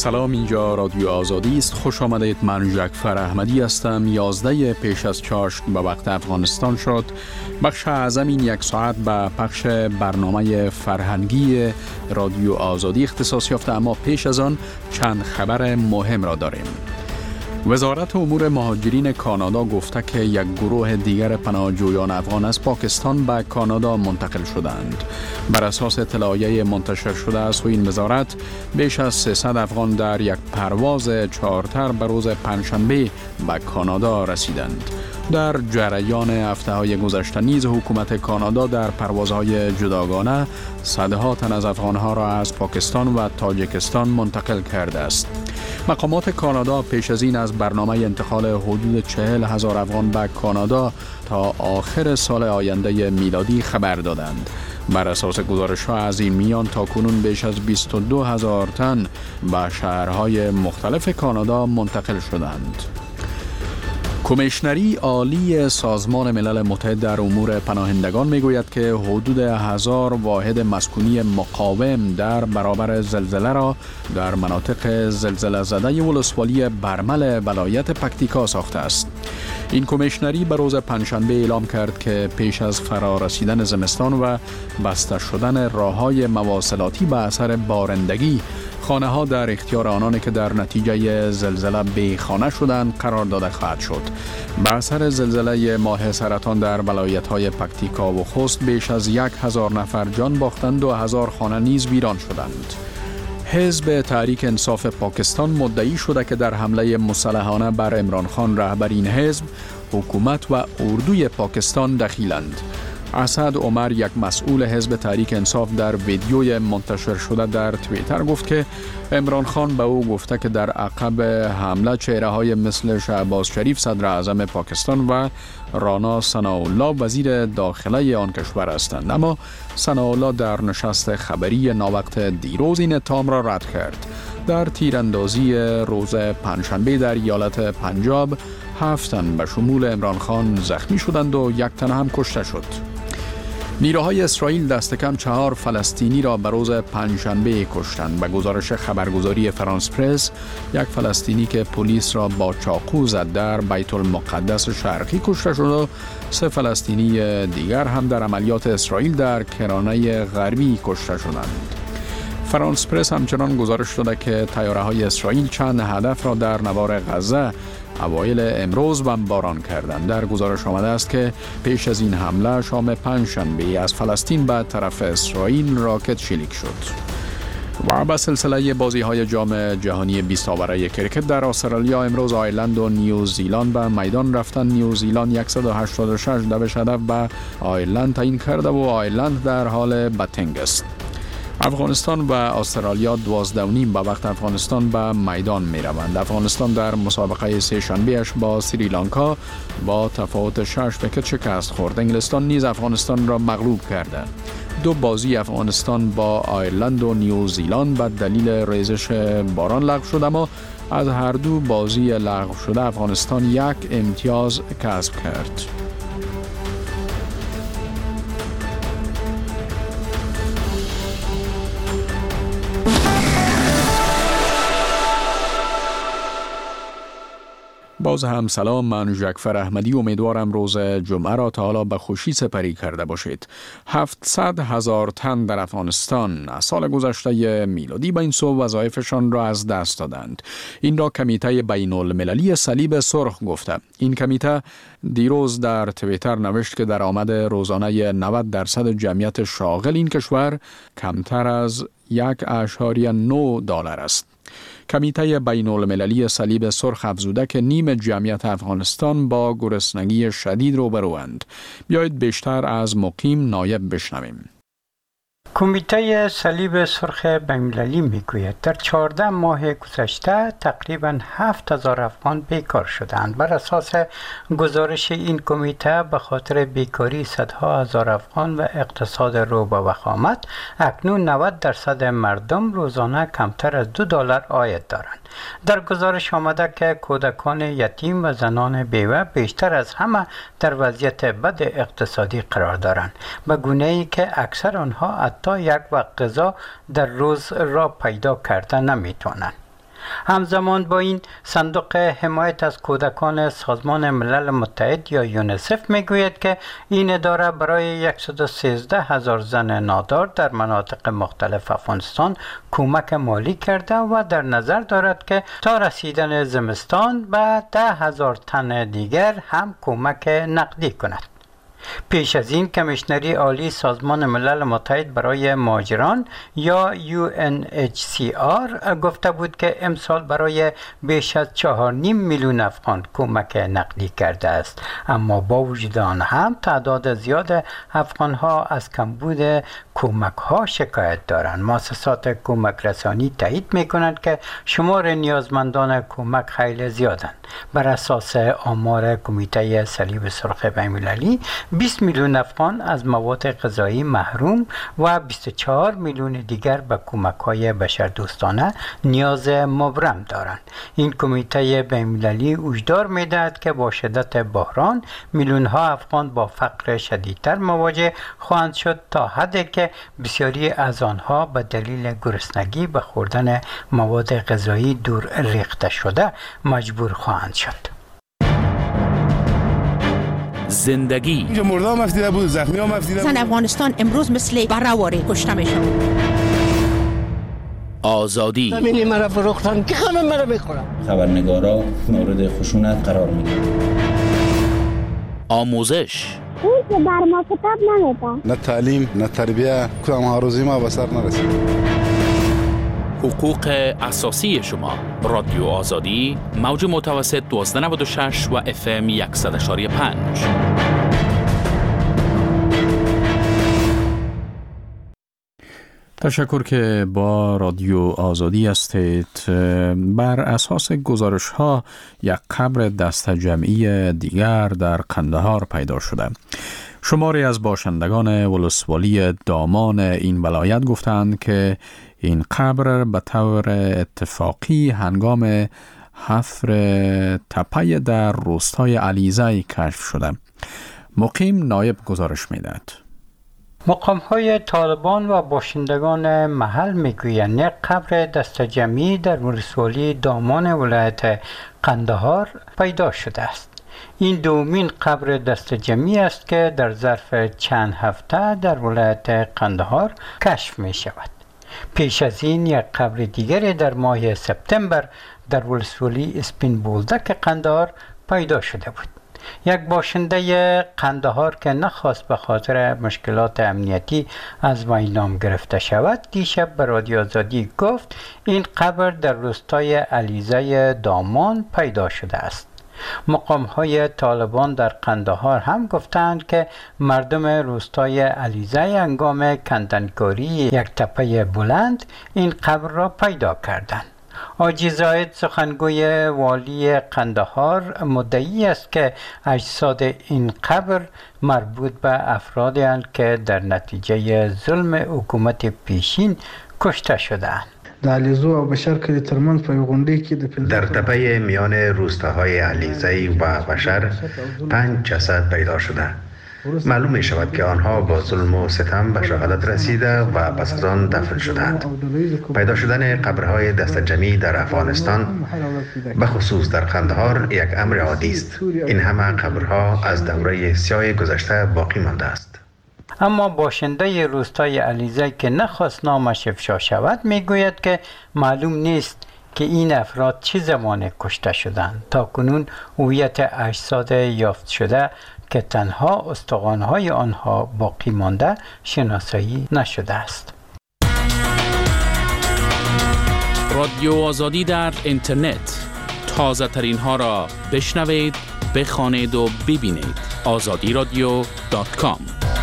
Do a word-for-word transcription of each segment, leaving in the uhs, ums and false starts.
سلام، اینجا رادیو آزادی است. خوش آمدید. من جعفر احمدی هستم. یازده پیش از چاشت به وقت افغانستان شد. بخش اعظم این یک ساعت به پخش برنامه فرهنگی رادیو آزادی اختصاص یافته، اما پیش از آن چند خبر مهم را داریم. وزارت امور مهاجرین کانادا گفته که یک گروه دیگر پناهجویان افغان از پاکستان به کانادا منتقل شدند. بر اساس اطلاعیه منتشر شده از این وزارت، بیش از سیصد افغان در یک پرواز چارتر به روز پنجشنبه به کانادا رسیدند. در جریان هفته‌های گذشته نیز حکومت کانادا در پروازهای جداگانه صدها تن از افغانها را از پاکستان و تاجیکستان منتقل کرده است. مقامات کانادا پیش از این از برنامه انتقال حدود چهل هزار افغان به کانادا تا آخر سال آینده میلادی خبر دادند. بر اساس گزارش‌ها از این میان تاکنون بیش از بیست و دو هزار تن به شهرهای مختلف کانادا منتقل شدند. کمیشنری عالی سازمان ملل متحد در امور پناهندگان میگوید که حدود هزار واحد مسکونی مقاوم در برابر زلزله را در مناطق زلزله زده ولسوالی برمل ولایت پکتیکا ساخته است. این کمیشنری به روز پنجشنبه اعلام کرد که پیش از فرارسیدن زمستان و بسته شدن راههای مواصلاتی به اثر بارندگی، خانه ها در اختیار آنانی که در نتیجه زلزله بی خانه شدند قرار داده خواهد شد. به اثر زلزله ماه سرطان در ولایت های پکتیکا و خوست بیش از یک هزار نفر جان باختند و هزار خانه نیز ویران شدند. حزب تحریک انصاف پاکستان مدعی شده که در حمله مسلحانه بر عمران خان رهبر این حزب، حکومت و اردوی پاکستان دخیلند. اسد عمر، یک مسئول حزب تحریک انصاف، در ویدیوی منتشر شده در توییتر گفت که عمران خان به او گفته که در عقب حمله چهره های مثل شهباز شریف صدر اعظم پاکستان و رانا ثناءالله وزیر داخله آن کشور هستند. اما ثناءالله در نشست خبری ناوقت دیروز این اتهام را رد کرد. در تیراندازی روز پنجشنبه در ایالت پنجاب هفت تن به شمول عمران خان زخمی شدند و یک تن هم کشته شد. نیروهای اسرائیل دست کم چهار فلسطینی را به روز پنجشنبه کشتند. به گزارش خبرگزاری فرانس پرس، یک فلسطینی که پلیس را با چاقو زد در بیت المقدس شرقی کشته شد و سه فلسطینی دیگر هم در عملیات اسرائیل در کرانه غربی کشته شدند. فرانس پرس همچنان گزارش داده که طیاره‌های اسرائیل چند هدف را در نوار غزه اوایل امروز بمباران کردند. در گزارش آمده است که پیش از این حمله شام پنجشنبه از فلسطین به طرف اسرائیل راکت شلیک شد. و به سلسله بازی‌های جام جهانی بیست آوره کریکت در استرالیا، امروز آیرلند و نیوزیلند به میدان رفتن. نیوزیلند صد و هشتاد و شش دوش هدف به آیرلند تعیین کرده و آیرلند در حال بتنگ است. افغانستان و استرالیا دوازده و نیم به وقت افغانستان به میدان می روند. افغانستان در مسابقه سه شنبهش با سریلانکا با تفاوت شش ویکت شکست خورد. انگلستان نیز افغانستان را مغلوب کرده. دو بازی افغانستان با آیرلند و نیوزیلند به دلیل ریزش باران لغو شد، اما از هر دو بازی لغو شده افغانستان یک امتیاز کسب کرد. باز هم سلام، من جعفر احمدی. امیدوارم روز جمعه را تا حالا به خوشی سپری کرده باشید. هفتصد هزار تن در افغانستان از سال گذشته میلادی به این سو وظایفشان را از دست دادند. این را کمیته بین المللی صلیب سرخ گفته. این کمیته دیروز در توییتر نوشت که درآمد روزانه نود درصد جمعیت شاغل این کشور کمتر از یک اشاریه نه دلار است. کمیته بین المللی صلیب سرخ افزوده که نیم جمعیت افغانستان با گرسنگی شدید روبروند. بیایید بیشتر از مقیم نایب بشنویم. کمیته صلیب سرخ بین‌المللی میگوید در چهارده ماه گذشته تقریباً هفت هزار افغان بیکار شدند. بر اساس گزارش این کمیته به خاطر بیکاری صدها هزار افغان و اقتصاد رو به وخامت، اکنون نود درصد مردم روزانه کمتر از دو دلار عاید دارند. در گزارش آمده که کودکان یتیم و زنان بیوه بیشتر از همه در وضعیت بد اقتصادی قرار دارند، به گونه‌ای که اکثر آنها حتی یک وقت غذا در روز را پیدا کرده نمیتوانند. همزمان با این صندوق حمایت از کودکان سازمان ملل متحد یا یونیسف میگوید که این اداره برای صد و سیزده هزار زن نادار در مناطق مختلف افغانستان کمک مالی کرده و در نظر دارد که تا رسیدن زمستان به ده هزار تن دیگر هم کمک نقدی کند. پیش از این کمیشنری عالی سازمان ملل متحد برای مهاجران یا یو ان اچ سی آر گفته بود که امسال برای بیش از چهار و نیم میلیون افغان کمک نقدی کرده است، اما با وجود آن هم تعداد زیاد افغان ها از کمبود کمک ها شکایت دارند. مؤسسات کمک رسانی تایید می کنند که شمار نیازمندان کمک خیلی زیادند. بر اساس آمار کمیته صلیب سرخ بین‌المللی بیست میلیون افغان از مواد غذایی محروم و بیست و چهار میلیون دیگر به کمک‌های بشردوستانه نیاز مبرم دارند. این کمیته بین‌المللی هشدار می‌دهد که با شدت بحران میلیون‌ها افغان با فقر شدیدتر مواجه خواهند شد تا حدی که بسیاری از آنها به دلیل گرسنگی به خوردن مواد غذایی دور ریخته شده مجبور خواهند شد. زندگی اینجا مرده هم افتیده بود، زخمی هم افتیده بود. زن افغانستان امروز مثل برآوری کشته میشن. آزادی زمینی مرا فروختن که خانم مرا میخورم. خبرنگارا مورد خشونت قرار میگیرن. آموزش اون که بر ما کتاب نمیده. نه تعلیم نه تربیه، کدام هاروزی ما به سر نرسید. حقوق اساسی شما. رادیو آزادی، موج متوسط دوازده نود و شش و اف ام صد و یک و پنج. تشکر که با رادیو آزادی هستید. بر اساس گزارش ها یک قبر دست جمعی دیگر در قندهار پیدا شده. شماری از باشندگان ولسوالی دامان این ولایت گفتند که این قبر به طور اتفاقی هنگام حفر تپه در روستای علیزی کشف شده. مقیم نایب گزارش میدهد. مقام‌های طالبان و باشندگان محل میگویند یک قبر دست جمعی در ولسوالی دامان ولایت قندهار پیدا شده است. این دومین قبر دست جمعی است که در ظرف چند هفته در ولایت قندهار کشف می شود. پیش از این یک قبر دیگری در ماه سپتامبر در ولسوالی اسپین بولدک قندهار پیدا شده بود. یک باشنده قندهار که نخواست به خاطر مشکلات امنیتی از وی نام گرفته شود دیشب به رادیو آزادی گفت این قبر در روستای علیزی دامان پیدا شده است. مقام‌های طالبان در قندهار هم گفتند که مردم روستای علیزی هنگام کندنکاری یک تپه بلند این قبر را پیدا کردند. حاجی زاید سخنگوی والی قندهار مدعی است که اجساد این قبر مربوط به افرادی هستند که در نتیجه ظلم حکومت پیشین کشته شده‌اند. در تپه میان روستاهای علیزی و بشر پنج جسد پیدا شده. معلوم می شود که آنها با ظلم و ستم به شهادت رسیده و پس از آن دفن شدند. پیدا شدن قبرهای دست جمعی در افغانستان به خصوص در قندهار یک امر عادی است. این همه قبرها از دوره سیاه گذشته باقی مانده است. اما باشنده روستای علیزی که نخواست نامش افشا شود میگوید که معلوم نیست که این افراد چه زمان کشته شدند. تا کنون هویت اجساد یافت شده که تنها استخوان‌های آنها باقی مانده شناسایی نشده است. رادیو آزادی در اینترنت. تازه ترین ها را بشنوید، بخوانید و ببینید. آزادی رادیو دات کام.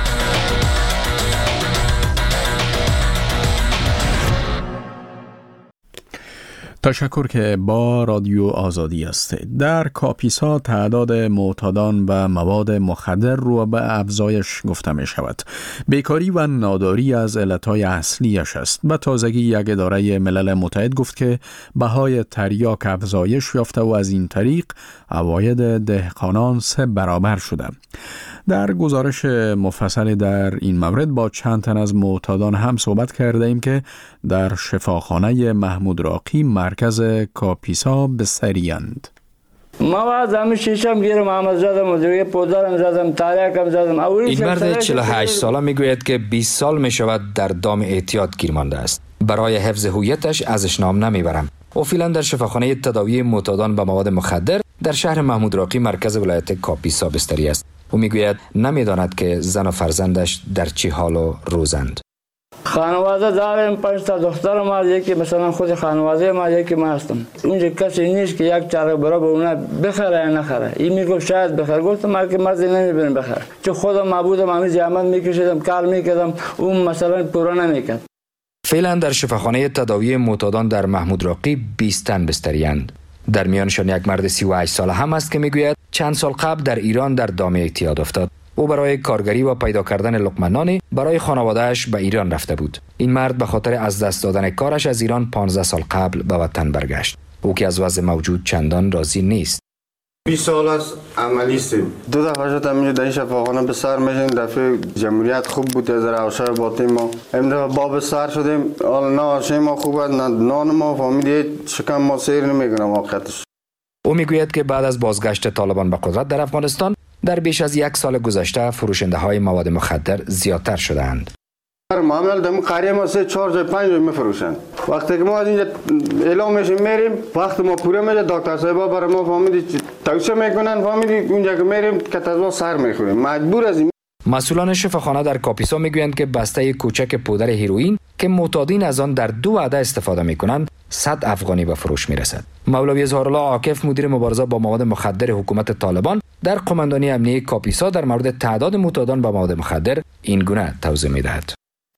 تشکر که با رادیو آزادی هستید. در کاپیسا تعداد معتادان و مواد مخدر رو به افزایش گفته می شود. بیکاری و ناداری از علتهای اصلیش است. به تازگی یک اداره ملل متحد گفت که بهای تریاک افزایش یافته و از این طریق عواید دهقانان سه برابر شده. در گزارش مفصلی در این مورد با چند تن از معتادان هم صحبت کرده ایم که در شفاخانه محمود راقی مرکز کاپیسا بستری‌اند. ما از همه شیشم گیرم محمد زدم و دیگه پودرم زدم تاریکم زدم. این مرد چهل و هشت ساله میگوید که بیست سال میشود در دام اعتیاد گیر مانده است. برای حفظ هویتش ازش نام نمیبرم. او فعلا در شفاخانه تداوی معتادان به مواد مخدر در شهر محمود راقی مرکز ولایت کاپیسا بستری است. او میگوید نمیداند که زن و فرزندش در چه حال و روزند. خانواده دارم، پنج تا دخترم هست، یکی مثلا خود خانواده ما، یکی ما هستم. اونجا کسی نیست که یک چاره برای به اونا بخره یا نخره. این میگفت شاید بخره، گفتم من که مرضی نمیبینم بخره، چون خودم معبودم، همین زحمت میکشیدم، کار میکردم، اون مثلا پورا نمیکرد. فعلا در شفاخانه تداوی معتادان در محمود راقی بیست تن بستری‌اند. در میانشان یک مرد سی و هشت ساله هم است که میگوید چند سال قبل در ایران در دام اعتیاد افتاد. او برای کارگری و پیدا کردن لقمه نانی برای خانواده‌اش به ایران رفته بود. این مرد به خاطر از دست دادن کارش از ایران پانزده سال قبل به وطن برگشت. او که از وضع موجود چندان راضی نیست. بیست سال است عملی هستیم. دو دفعه شد همینجا در این شفاخانه به سر میشیم. دفعه جمهوریت خوب بود، از روشای باطن ما. این دفعه باب سر شدیم. حالا نه آشای ما خوب است، نه نان ما فهمیدید شکم ما سیر نمیکنم واقعتش. او میگوید که بعد از بازگشت طالبان به قدرت در افغانستان در بیش از یک سال گذشته فروشنده های مواد مخدر زیادتر شدند. معامل دم قریه ما سه چهار جای پنج جای میفروشن. وقتی که ما از اینجا اعلام میشیم میریم، وقت ما پوره میشه، دکتر صاحبا برای ما فهمیدی توصیه میکنن، فهمیدی اونجا که میریم کتازوا سر میخوریم، مجبور از این. مسئولان شفاخانه در کاپیسا میگویند که بسته کوچک پودر هیروئین که معتادین از آن در دو وعده استفاده میکنند صد افغانی به فروش میرسد. مولوی اظهارالله عاکف مدیر مبارزه با مواد مخدر حکومت طالبان در قماندانی امنیه کاپیسا در مورد تعداد معتادان با مواد مخدر این گونه توضیح میدهد.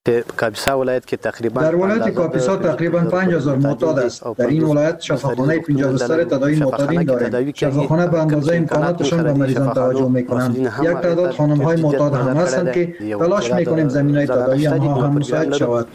در ولایت کاپیسا تقریبا پنج هزار معتاد است. در این ولایت شفاخانه پنجاه بستر تداوی معتادین داریم. شفاخانه به اندازه امکاناتشان به مریضان توجه میکنند. یک تعداد خانم های معتاد هم هستند که تلاش میکنیم زمینه تداوی آنها هم مساعد شود.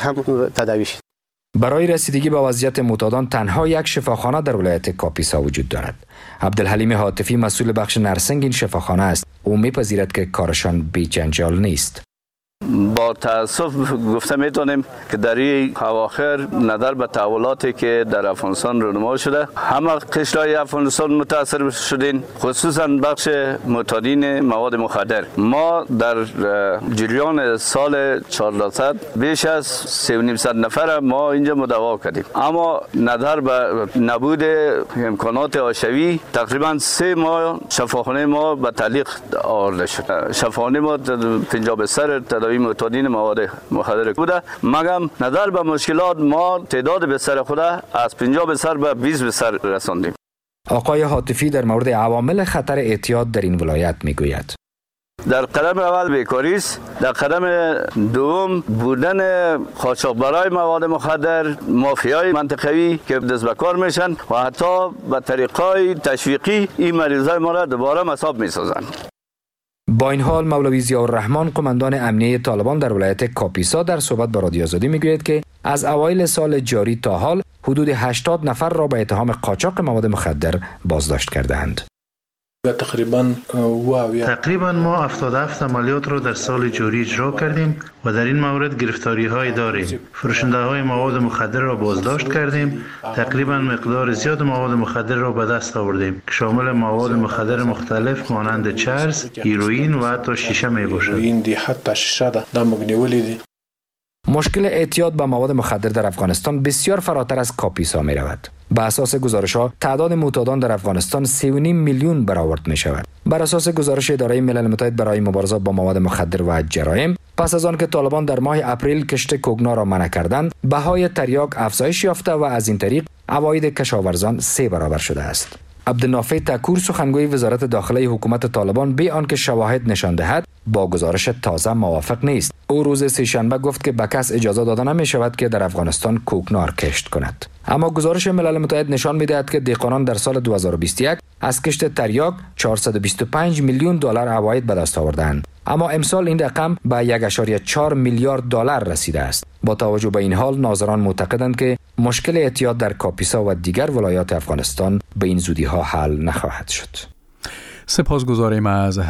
برای رسیدگی به وضعیت معتادان تنها یک شفاخانه در ولایت کاپیسا وجود دارد. عبدالحلیم حاتفی مسئول بخش نرسنگ این شفاخانه است. او میپذیرد که کارشان بی جنجال نیست. با تاسف گفته میتونیم که در این اواخر نظر به تحولاتی که در افغانستان رونما شده همه قشرهای افغانستان متاثر شدین، خصوصا بخش معتادین مواد مخدر. ما در جریان سال چهارصد بیش از سه و نیم صد نفر ما اینجا مداوا کردیم، اما نظر به نبود امکانات حاشیه‌ای تقریبا سه ماه شفاخانه ما به تعلیق آورده شد. شفاخانه ما پنجاه بستر تداوی معتادین مواد مخدر بوده، مگم نظر به مشکلات ما تعداد بستر خود از پنجاه بستر به بیست بستر رساندیم. آقای حاتفی در مورد عوامل خطر اعتیاد در این ولایت میگوید. در قدم اول بیکاری است، در قدم دوم بودن قاچاقبرای مواد مخدر، مافیای منطقوی که دست به کار میشن و حتی به طریقای تشویقی این مریضای ما را دوباره مصاب میسازند. با این حال مولوی ضیاءالرحمن قماندان امنیه طالبان در ولایت کاپیسا در صحبت با رادیو آزادی میگوید که از اوایل سال جاری تا حال حدود هشتاد نفر را به اتهام قاچاق مواد مخدر بازداشت کردند. تقریبا تقریبا ما هفتاد و هفت عملیات را در سال جاری اجرا کردیم و در این مورد گرفتاری های داریم. فروشنده های مواد مخدر را بازداشت کردیم. تقریبا مقدار زیاد مواد مخدر را به دست آوردیم که شامل مواد مخدر مختلف مانند چرس، هیروئین و حتی شیشه می باشد. مشکل اعتیاد به مواد مخدر در افغانستان بسیار فراتر از کاپیسا می رود. به اساس گزارش‌ها تعداد معتادان در افغانستان سه و نیم میلیون برآورد می شود. بر اساس گزارش اداره ملل متحد برای مبارزه با مواد مخدر و جرایم، پس از آن که طالبان در ماه اپریل کشت کوگنا را منع کردند، بهای تریاک افزایش یافته و از این طریق عواید کشاورزان سه برابر شده است. عبدالنافع تکور سخنگوی وزارت داخله حکومت طالبان بی آنکه شواهد نشان دهد با گزارش تازه موافق نیست. او روز سه‌شنبه گفت که به کس اجازه داده نمی شود که در افغانستان کوکنار کشت کند. اما گزارش ملل متحد نشان می دهد که دهقانان در سال دو هزار و بیست و یک از کشت تریاک چهارصد و بیست و پنج میلیون دلار عواید به دست آوردند، اما امسال این رقم به یک و چهار میلیارد دلار رسیده است. با توجه به این حال ناظران معتقدند که مشکل اعتیاد در کاپیسا و دیگر ولایات افغانستان به این زودی ها حل نخواهد شد. سپاسگزاریم از